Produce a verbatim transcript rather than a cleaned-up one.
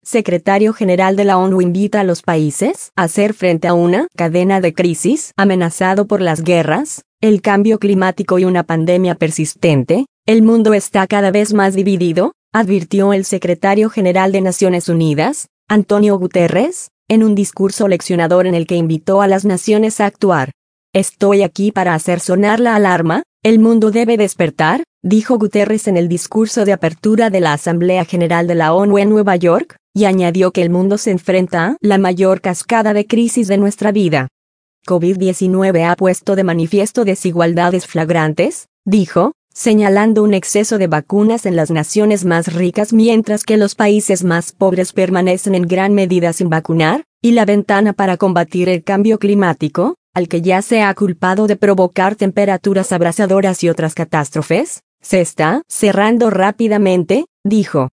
secretario general de la ONU invita a los países a hacer frente a una cadena de crisis amenazado por las guerras, el cambio climático y una pandemia persistente. El mundo está cada vez más dividido, advirtió el secretario general de Naciones Unidas, Antonio Guterres, en un discurso leccionador en el que invitó a las naciones a actuar. Estoy aquí para hacer sonar la alarma, el mundo debe despertar, dijo Guterres en el discurso de apertura de la Asamblea General de la ONU en Nueva York, y añadió que el mundo se enfrenta a la mayor cascada de crisis de nuestra vida. COVID diecinueve ha puesto de manifiesto desigualdades flagrantes, dijo, señalando un exceso de vacunas en las naciones más ricas mientras que los países más pobres permanecen en gran medida sin vacunar, y la ventana para combatir el cambio climático, al que ya se ha culpado de provocar temperaturas abrasadoras y otras catástrofes, se está cerrando rápidamente, dijo.